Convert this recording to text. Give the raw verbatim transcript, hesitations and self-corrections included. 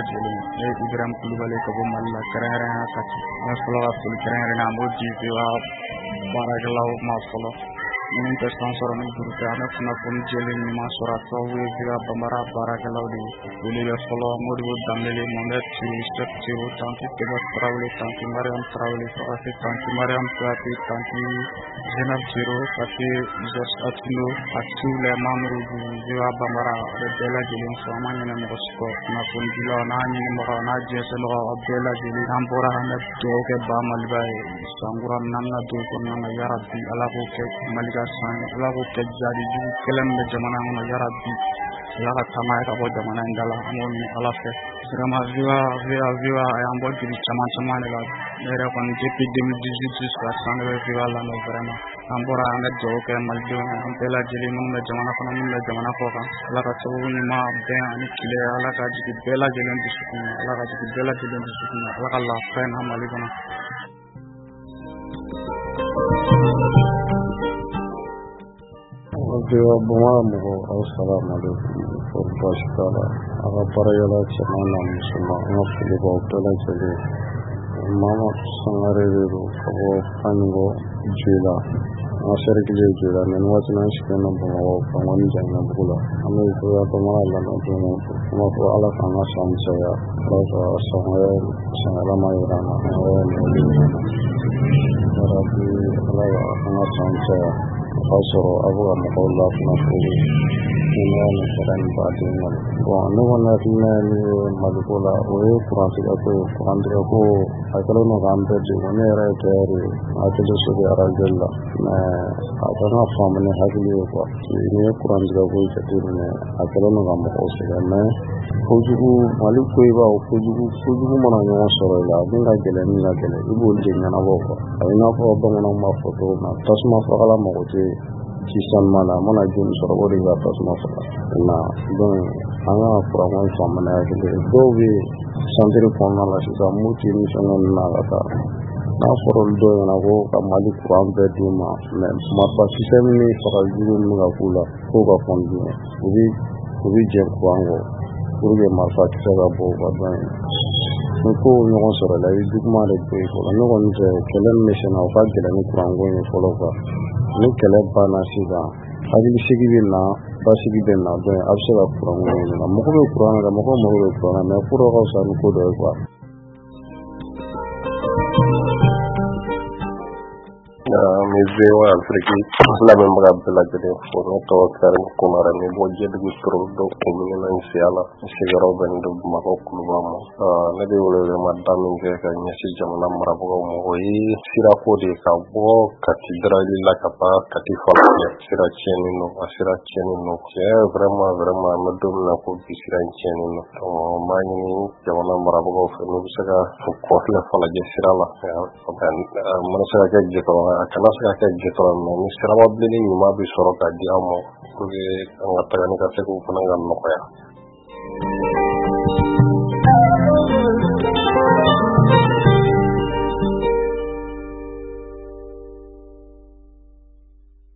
lajɛlen ne Ibrahim Kulubali ka bɔ Mali la kɛrɛnkɛrɛnnenya Kati. Ne fɔlɔ ka foli kɛrɛnkɛrɛnnen an b'o di V O A baarakɛlaw ma fɔlɔ minnu tɛ san sɔrɔ ni juru tɛ an bɛ kunnafoni jɛlen ɲuman sɔrɔ a sababu ye V O A Banbara baarakɛlaw de ye. Foli bɛ fɔlɔ Modibo Dambele, Mohamed Tiro, Chef Tiro, Tanti Keba Tarawele, Tanti Mariam Tarawele, Fagate Tanti Mariam Kouyaté, Tanti Zainab Tiro, Kati Jos Atino, a tous les membres du V O A Banbara a bɛ bɛɛ lajɛlen fo an ma ɲinɛ mɔgɔ si kɔ. Kunnafonidilaw n'a ɲinibagaw n'a jɛnsɛnbagaw a bɛɛ lajɛlen n'an bɔra an bɛ dugawu kɛ Ba Maliba ye san kura min n'an bɛna don o kɔnɔna na yarabi Ala k'o kɛ Mali ka san ye, Ala k'o kɛ jadi jugu kɛlɛ min bɛ jamana in kɔnɔ yarabi Ala ka taama ye ka bɔ jamana in da la an b'o ɲini Ala fɛ. Vraiment V O A V O A V O A a y'an bɔ juru caman caman de la ne yɛrɛ kɔni depuis deux mille dix-huit jusqu'à présent ne bɛ V O A lamɛn vraiment an bɔra an bɛ dugawu kɛ malidenw ye an bɛɛ lajɛlen minnu bɛ jamana kɔnɔ minnu bɛ jamana kɔ kan Ala ka sababu ɲuman bɛn ani tile Ala ka jigin bɛɛ lajɛlen dusukun na Ala ka jigin bɛɛ lajɛlen dusukun na Ala ka lafiya in na Mali kɔnɔ. V O A Banbara mɔgɔw assalamu alaikum kɔri baasi t'a la a ka baarakɛla cɛman n'a musoman an ka foli b'aw bɛɛ lajɛlen ye. Mamadu Sangare de don ka bɔ Kanigɔ Joyila an ka cercle ye Joyila mais nin waati in na an sigilen don Bamakɔ Bangɔni Janginɛbugu la an bɛ V O A Banbara lamɛn don o don an b'a fɔ Ala k'an ka san caya Ala ka san wɛrɛ sanyɛlɛma jira an na an wɛrɛ nɔgɔli jira an na yarabi Ala k'an ka san caya o k'a sɔrɔ a bɛ ka mɔgɔw lakunnafoni ɲɛnaya ni hɛrɛ ni baden kɔnɔ. Bon ne kɔni hakilina ye min ye Maliko la o ye kurantigɛko ye kurantigɛko a kɛlen don k'an bɛɛ degun ne yɛrɛ ye père ye n hakili sigi arajo la mais a kan ka faamu ni hakili ye quoi n'i ye kurantigɛko jateminɛ a kɛlen don ka mɔgɔw sɛgɛn mais kojugu Mali ko i b'a fɔ kojugu kojugu mana ɲɔgɔn sɔrɔ i la a min ka gɛlɛn min ka gɛlɛn i b'olu de ɲɛnabɔ quoi a bɛ i n'a fɔ bamananw b'a fɔ cogo min na tasuma fagala mago tɛ ci sanuma la a mana joli sɔrɔ o de bɛ ka tasuma faga na donc an ka kuranko in faamu ni hakili ye dɔw bɛ centre kɔnɔna la sisan Moti ni fɛn ninnu na ka taa n'a fɔra olu dɔw ɲɛna ko ka Mali kuran bɛɛ d'u ma mais marifa système ni fagajugu min bɛ ka k'u la k'o ka continuer u bɛ u bɛ jɛ kuran kɔ pour que marifa kisɛ ka bɔ u ka dɔn ye ni ko ɲɔgɔn sɔrɔ la i bɛ juguman de to yen fɔlɔ ne kɔni fɛ kɛlɛ min bɛ senna o ka gɛlɛn ni kuranko in ye fɔlɔ quoi ni kɛlɛ banna sisan hakilisigi bɛ na basigi bɛ na donc a bɛ se ka kuranko ɲini na mɔgɔ bɛ kuran na mɔgɔ mago bɛ kuran na mais ko dɔ ka fisa ni ko dɔ ye quoi. Ni V O A Afrique lamɛnbaga bɛɛ lajɛlen fo ne tɔgɔ Karim Kumara ni bɔ Jɛdugu Toro dɔ commune na Nsiyala sigiyɔrɔ bɛnnen don Bamakɔ Kuluba ma ne de welemada min kɛ ka ɲɛsin jamana marabagaw ma o ye sirako de ka bɔ Kati Darali la ka taa Kati Falakɛ sira tiɲɛnen don a sira tiɲɛnen don tiɲɛ vraiment vraiment an bɛ don min na ko bi sira in tiɲɛnen don donc n b'a ɲini jamana marabagaw fɛ n'u bɛ se ka kɔfilɛ Falajɛ sira la mana se ka kɛ jɛkɔrɔ a kana se ka kɛ jɛkɔrɔ mais ni sirababilenni ɲuman bɛ sɔrɔ ka di an ma pour que an ka taga ni ka se k'u fana ka nɔgɔya.